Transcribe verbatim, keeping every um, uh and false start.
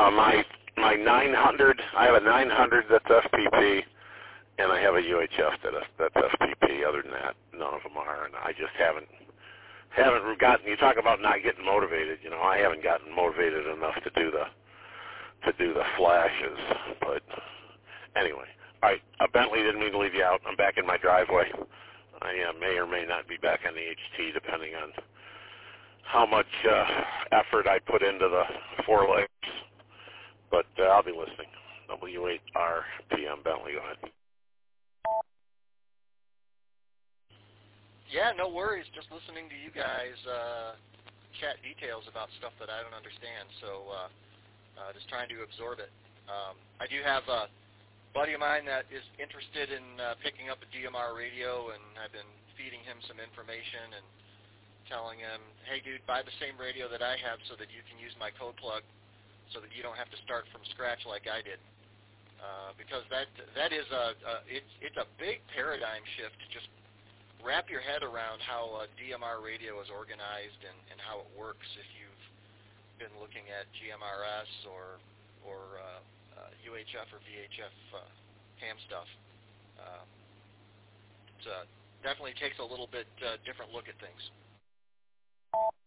Uh, my my nine hundred, I have a nine hundred that's F P P, and I have a U H F that that's F P P. Other than that, none of them are, and I just haven't haven't gotten. You talk about not getting motivated. You know, I haven't gotten motivated enough to do the to do the flashes. But anyway, all right. Uh, Bentley, didn't mean to leave you out. I'm back in my driveway. I uh, may or may not be back on the H T, depending on how much uh, effort I put into the four legs. But uh, I'll be listening. W eight R P M, Bentley, go ahead. Yeah, no worries. Just listening to you guys uh, chat details about stuff that I don't understand. So uh, uh, just trying to absorb it. Um, I do have a buddy of mine that is interested in uh, picking up a D M R radio, and I've been feeding him some information and telling him, hey, dude, buy the same radio that I have so that you can use my code plug so that you don't have to start from scratch like I did. Uh, because that that is a, a it's it's a big paradigm shift to just wrap your head around how a D M R radio is organized and, and how it works if you've been looking at G M R S or or uh, uh, U H F or V H F uh, ham stuff. Uh, it uh, definitely takes a little bit uh, different look at things.